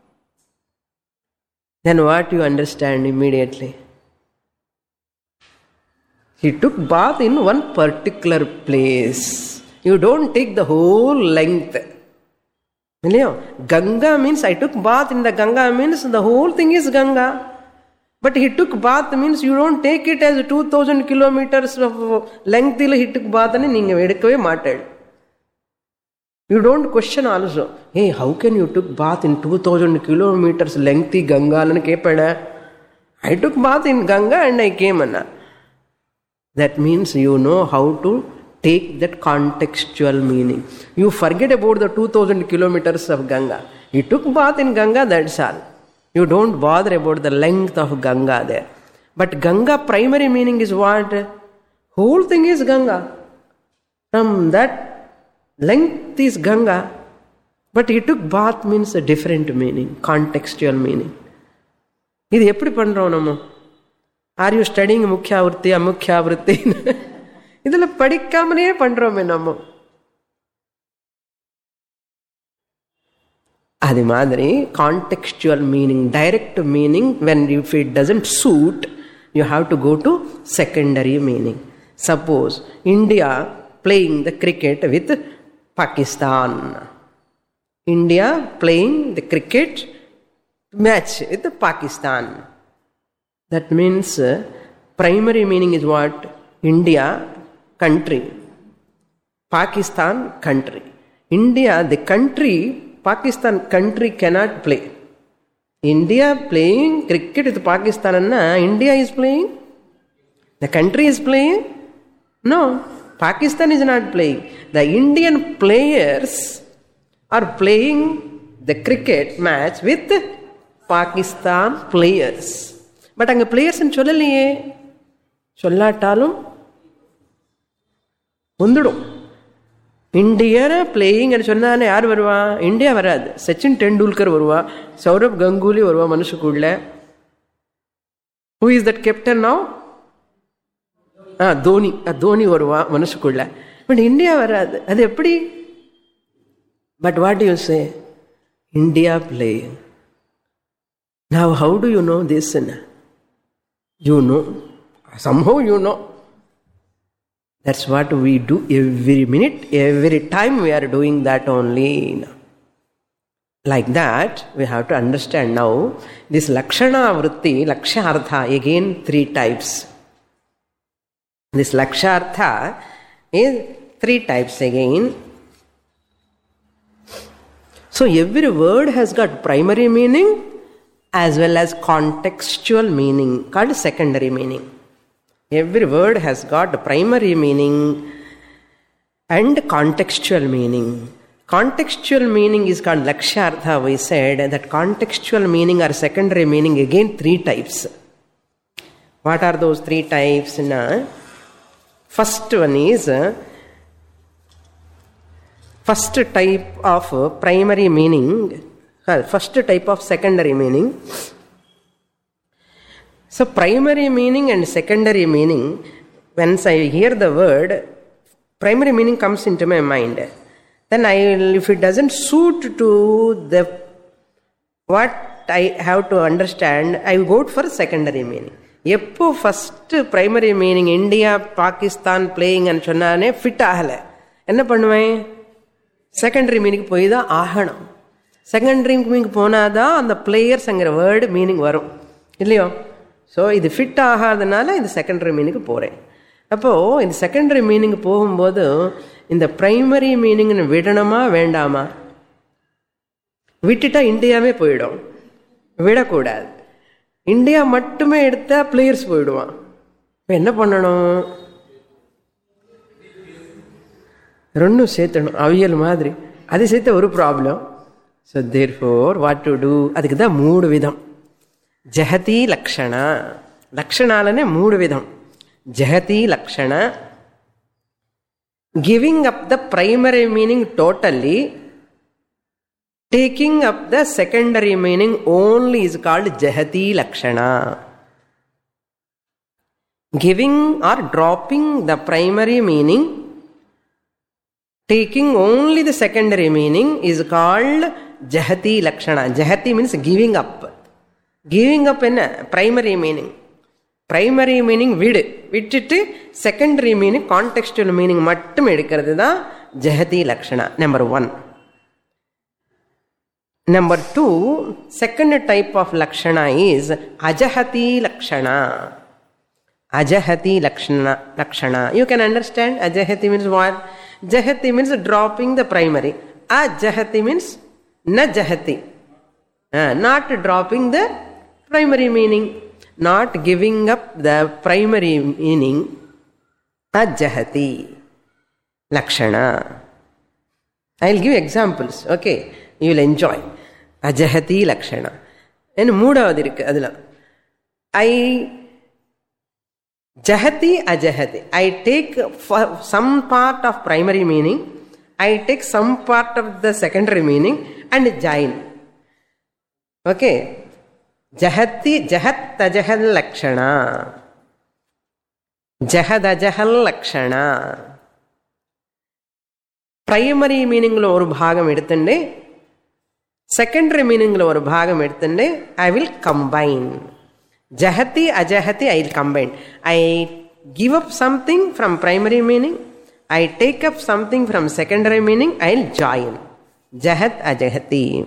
Then what you understand immediately? He took bath in one particular place. You don't take the whole length. Ganga means I took bath in the Ganga means the whole thing is Ganga. But he took bath means you don't take it as 2000 kilometers of length he took bath and you don't question also. Hey, how can you took bath in 2000 kilometers lengthy Ganga? I took bath in Ganga and I came. That means you know how to take that contextual meaning. You forget about the 2000 kilometers of Ganga. You took bath in Ganga, that's all. You don't bother about the length of Ganga there. But Ganga primary meaning is what? Whole thing is Ganga. From that length is Ganga. But he took bath means a different meaning, contextual meaning. இது எப்படி பண்றோம் நம்ம? Are you studying முக்கியாவிருத்தி அமுக்கியாவிருத்தி? இதுல படிக்காமலே பண்றோமே நம்ம. அது மாதிரி contextual meaning, direct meaning, when if it doesn't suit, you have to go to secondary meaning. Suppose India playing the cricket with Pakistan. India playing the cricket match with Pakistan. That means primary meaning is what? India, country. Pakistan, country. India, the country, Pakistan, country cannot play. India playing cricket with Pakistan and India is playing? The country is playing? No, Pakistan is not playing. The Indian players are playing the cricket match with Pakistan players. But அங்க players சொல்லலையே, சொல்லாட்டாலும் வந்துடும். இந்தியன playing சொன்னானே யார் வருவா? India வராது. சச்சின் டெண்டுல்கர் வருவா, சௌரவ் கங்குலி வருவா மனுஷுக்குள்ள. Who is that captain now? Dhoni. Dhoni வருவா மனுஷுக்குள்ள. பட் இந்தியா வராது. அது எப்படி? But what do you say? India playing. Now how do you know this? You know. Somehow you know. That's what we do every minute, every time we are doing that only. Like that, we have to understand now, this Lakshana Vritti, Lakshartha, again 3 types. This Lakshartha is 3 types again. So every word has got primary meaning as well as contextual meaning called secondary meaning. Every word has got primary meaning and contextual meaning. Contextual meaning is called Lakshartha. We said that contextual meaning or secondary meaning, again 3 types. What are those 3 types? First one is first type of primary meaning, first type of secondary meaning. So primary meaning and secondary meaning, once I hear the word, primary meaning comes into my mind. Then if it doesn't suit to the what I have to understand, I go for secondary meaning. எப்போ first primary meaning India Pakistan playing சொன்னானே fit ஆகலை, என்ன பண்ணுவேன்? Secondary meaning போய் தான் ஆகணும். Secondary meaning போனாதான் அந்த பிளேயர்ஸ்ங்கிற வேர்டு மீனிங் வரும் இல்லையோ? ஸோ இது ஃபிட் ஆகாதனால இந்த செகண்டரி மீனிங்கு போகிறேன். அப்போது இந்த செகண்டரி மீனிங் போகும்போது இந்த பிரைமரி மீனிங்னு விடணுமா வேண்டாமா? விட்டுட்டா இந்தியாவே போயிடும். விடக்கூடாது. இந்தியா மட்டுமே எடுத்தால் பிளேயர்ஸ் போயிடுவான். இப்போ என்ன பண்ணணும்? ரெண்டும் சேர்த்தணும், அவியல் மாதிரி. அது சேர்த்த ஒரு problem. So therefore what to do? அதுக்கு தான் 3 விதம். ஜஹதி லக்ஷண, லக்ஷணாலனே 3 விதம். ஜஹதி லக்ஷண, giving up the primary meaning totally, taking up the secondary meaning only is called jahati lakshana. Giving or dropping the primary meaning, taking only the secondary meaning is called jahati lakshana. Jahati means giving up. Giving up என்ன? primary meaning. primary meaning விட்டுட்டு secondary meaning contextual meaning மட்டும் எடுக்கிறது தான் Jahati Lakshana, number 1. Number 2, second type of Lakshana is Ajahati Lakshana. Ajahati Lakshana. You can understand Ajahati means what? Jahati means dropping the primary. Ajahati means na jahati. Not dropping the primary meaning. Not giving up the primary meaning. Ajahati Lakshana. I will give examples. Okay. You will enjoy. Ajahati Lakshana. And moodavathu irukku adula. Jahati ajahati. I take some part of primary meaning. I take some part of the secondary meaning and join. Okay. Jahati jahat ajahal lakshana. Jahad ajahal lakshana. Primary meaning lo oru bhagam eduthunde. Secondary meaning lo oru bhagam eduthunde. I will combine. Jahati, ajahati, I will combine. I give up something from primary meaning. I take up something from secondary meaning. I will join. Jahat, ajahati.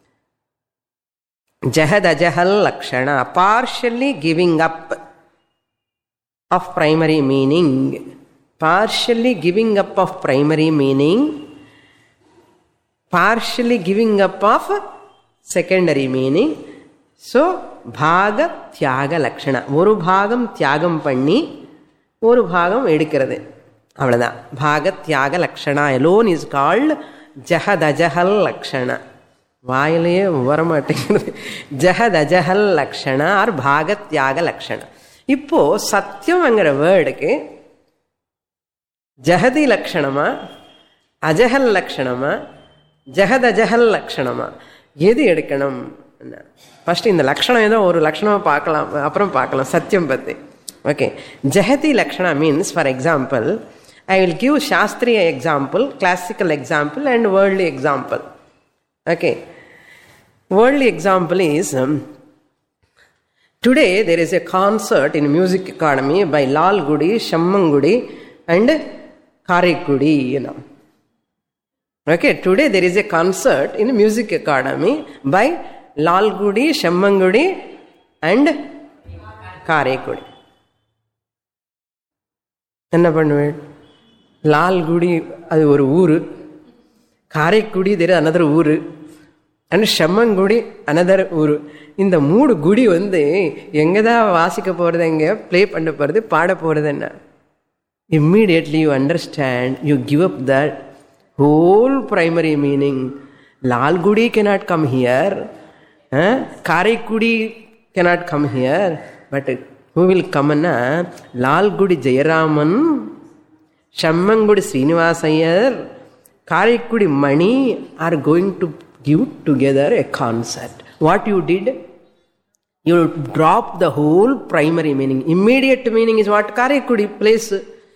Jahad, ajahal, lakshana. Partially giving up of primary meaning. Partially giving up of primary meaning. Partially giving up of secondary meaning. So, Bhaga Tyaga Lakshana. Oru bhagam tyagam panni, oru bhagam edikkirathu. Avladha. Bhaga Tyaga Lakshana alone is called Jahad Ajahal Lakshana. Vaayalaye varamaatengirudhu. Jahad Ajahal Lakshana or Bhaga Tyaga Lakshana. Ippo Satyam angra word ke Jahadi Lakshanama, Ajahal Lakshanama, Jahad Ajahal Lakshanama. Yedi edukkanam. First in the Lakshana or Lakshana Pakalam, Apram Pakalam, Satyam Pati. Okay. Jahati Lakshana means, for example, I will give Shastriya example, classical example, and worldly example. Okay. Worldly example is, today there is a concert in Music Academy by Lal Gudi, Shammangudi, and Karikudi, you know. Okay. Today there is a concert in Music Academy by Lal Gudi, Shammangudi, and Karekudi. Enna pannuvel? Lal Gudi, adu oru ooru. Karekudi, there is another ooru. And Shammangudi, another ooru. In the mood Gudi vande, engada vasika poradenge, play panna poradhu, paada poradhenna. Immediately you understand, you give up that whole primary meaning. Lal Gudi cannot come here. Karikudi cannot come here, but who will come? Lal Gudi Jayaraman, Shammangudi Srinivas Iyer, Karikudi Mani are going to give together a concert. What you did? You dropped the whole primary meaning. Immediate meaning is what? Karikudi place.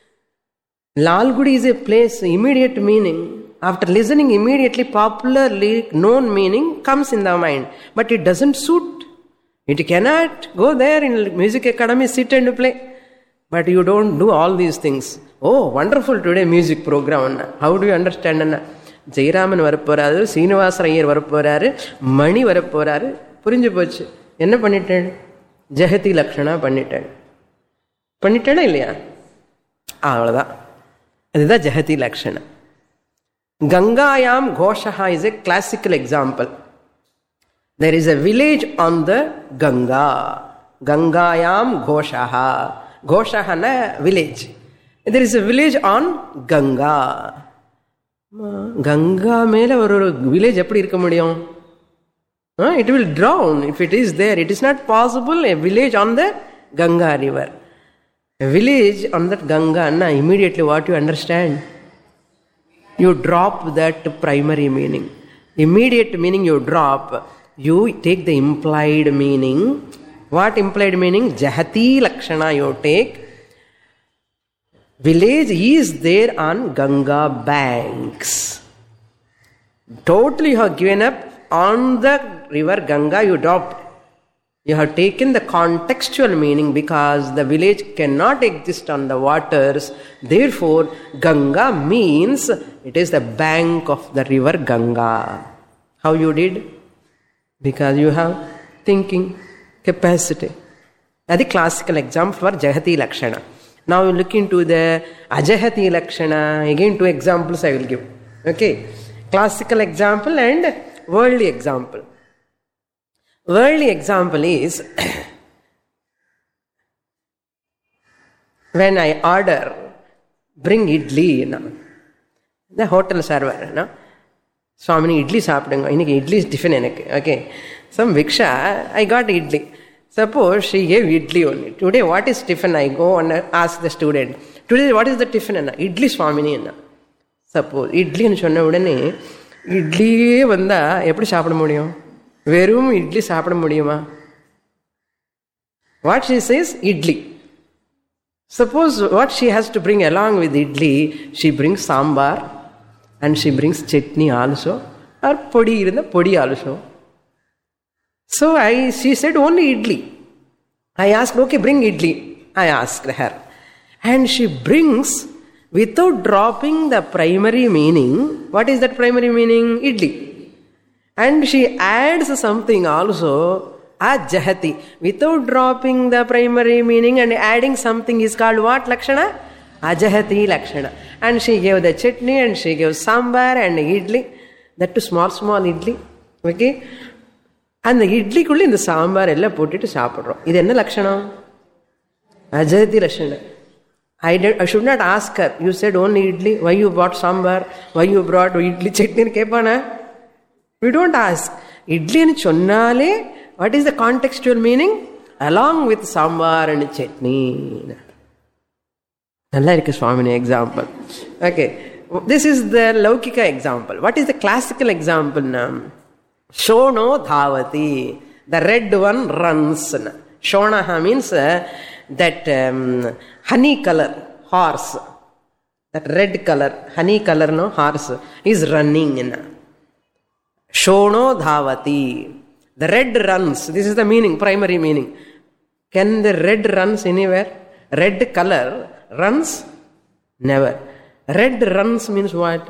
Lal Gudi is a place, immediate meaning. After listening, immediately popularly known meaning comes in the mind. But it doesn't suit. It cannot go there in Music Academy, sit and play. But you don't do all these things. Oh, wonderful today music program. How do you understand? Jayaraman varaporaru, Srinivasa Iyer varaporaru, Mani varaporaru. Purinju pochu. Enna pannitten? Jahati Lakshana pannitten. Pannittana illaya? Avladha. Adha Jahati Lakshana. Gangayam Ghoshaha is a classical example. There is a village on the Ganga. Gangayam Ghoshaha. Ghoshaha na village. There is a village on Ganga. Ganga mele oru village eppadi irukka mudiyum? It will drown if it is there. It is not possible a village on the Ganga river. A village on that Ganga, immediately what you understand? You drop that primary meaning. Immediate meaning you drop. You take the implied meaning. What implied meaning? Jahati Lakshana you take. Village is there on Ganga banks. Totally you have given up on the river Ganga, you dropped. You have taken the contextual meaning because the village cannot exist on the waters. Therefore, Ganga means it is the bank of the river Ganga. How you did? Because you have thinking capacity. That is the classical example for Jahati Lakshana. Now you look into the Ajahati Lakshana. Again 2 examples I will give. Okay. Classical example and worldly example. Worldly example is when I order, bring idli, the hotel server, Swamini idli saapidunga, iniki idli is tiffin enakku. Okay. Some viksha, I got idli. Suppose she gave idli only. Today what is tiffin? I go and ask the student. Today what is the tiffin? Idli Swamini. Suppose idli nu sonna udane idli vanda eppadi saapida mudiyum? Verum idli saapida mudiyuma? What she says? Idli. Suppose what she has to bring along with idli, she brings sambar and she brings chutney also, or podi irundha podi also. So she said only idli. I asked, okay, bring idli. I asked her. And she brings without dropping the primary meaning. What is that primary meaning? Idli. And she adds something also, Ajahati. Without dropping the primary meaning and adding something is called what Lakshana? Ajahati Lakshana. And she gave the chutney and she gave sambar and idli. That too small idli. Okay. And the idli kulli in the sambar ella potittu saapidrom. Idu enna Lakshanam? Ajahati Lakshana. I should not ask her. You said only idli. Why you brought sambar? Why you brought idli chutney? Kepana? We don't ask. Idli and chonnale, what is the contextual meaning? Along with sambar and chutney. Nalla irukku Swamini example. Okay. This is the Laukika example. What is the classical example now? Shono dhavati. The red one runs. Shonaha means that honey color horse. That red color, honey color no horse is running. Shono dhavati. The red runs. This is the meaning, primary meaning. Can the red runs anywhere? Red color runs? Never. Red runs means what?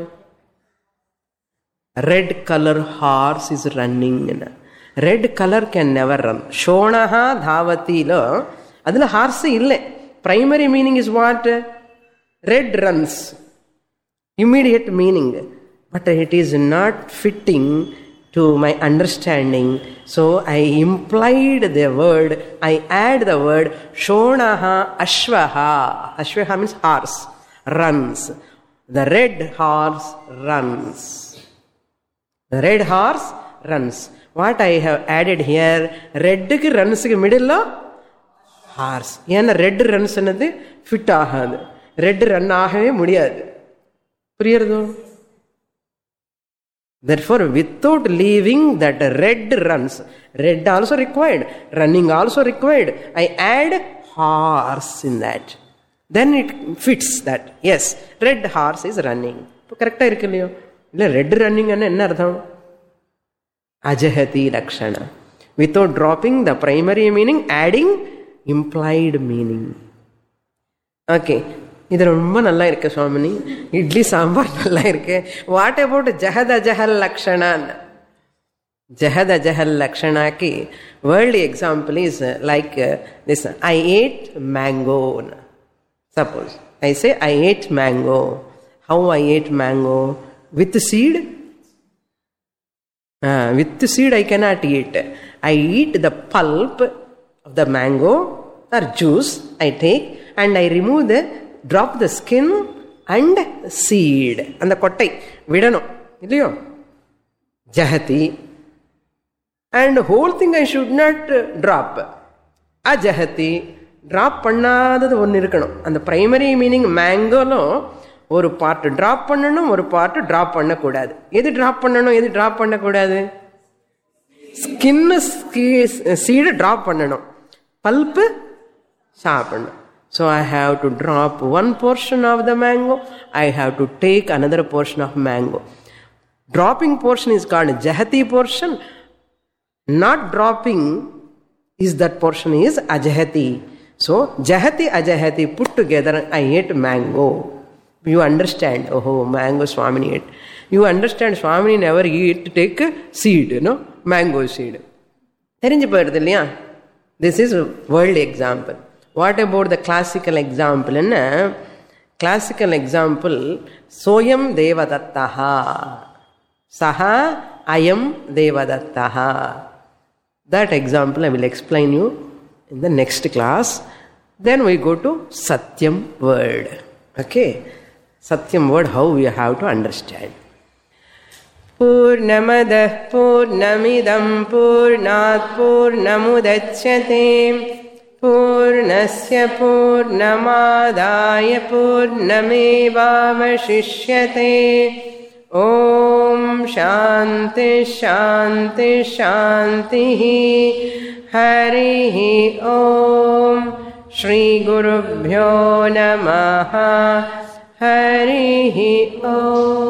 Red color horse is running. Red color can never run. Shonaha dhavati lo. Adula horse ille. Primary meaning is what? Red runs. Immediate meaning. But it is not fitting to my understanding. So I implied the word, I add the word Shonaha Ashvaha. Ashvaha means horse. Runs. The red horse runs. The red horse runs. What I have added here, red runs middle horse. Yena red runs another fit ahadu. Red run ahave mudiyadu. Puriyartho? Therefore, without leaving that red runs, red also required, running also required, I add horse in that. Then it fits that. Yes, red horse is running. Correct? Red running and enna ardham? Ajahati Lakshana. Without dropping the primary meaning, adding implied meaning. Okay. இது ரொம்ப நல்லா இருக்கு சுவாமினி. இட்லி சாம்பார் நல்லா இருக்கு. What about ஜஹத ஜஹல் லக்ஷணான்? ஜஹத ஜஹல் லக்ஷணாக்கு world example is like this. I ate mango. Suppose I say I ate mango. How I ate mango? With seed? With seed I cannot eat. I eat the pulp of the mango or juice I take and I remove drop the skin and seed. And the kottai vidano. Illiyo? Jahati. And whole thing I should not drop. Ajahati. Drop pannadadu one irukkanum. And the primary meaning mango no ஒரு part drop பண்ணணும், ஒரு part drop பண்ணக்கூடாது. எது drop பண்ணணும், எது drop பண்ணக்கூடாது? Skin seed drop பண்ணணும், pulp சாப்பிடணும். So I have to drop one portion of the mango, I have to take another portion of mango. Dropping portion is called jahati portion. Not dropping is that portion is ajahati. So, jahati, ajahati put together, I ate mango. You understand, oh, mango Swamini ate. You understand, Swamini never take seed, mango seed. This is a world example. What about the classical example? Classical example, Soyam Devadattaha. Saha Ayam Devadattaha. That example I will explain you in the next class. Then we go to Satyam word. Okay? Satyam word, how we have to understand. Purnamadah Purnamidam Purnat Purnamudachyate Purnasya Purnamadaya Purnamevavashishyate. Om Shanti Shanti Shanti Harihi Om Shri Gurubhyo Namaha Harihi Om.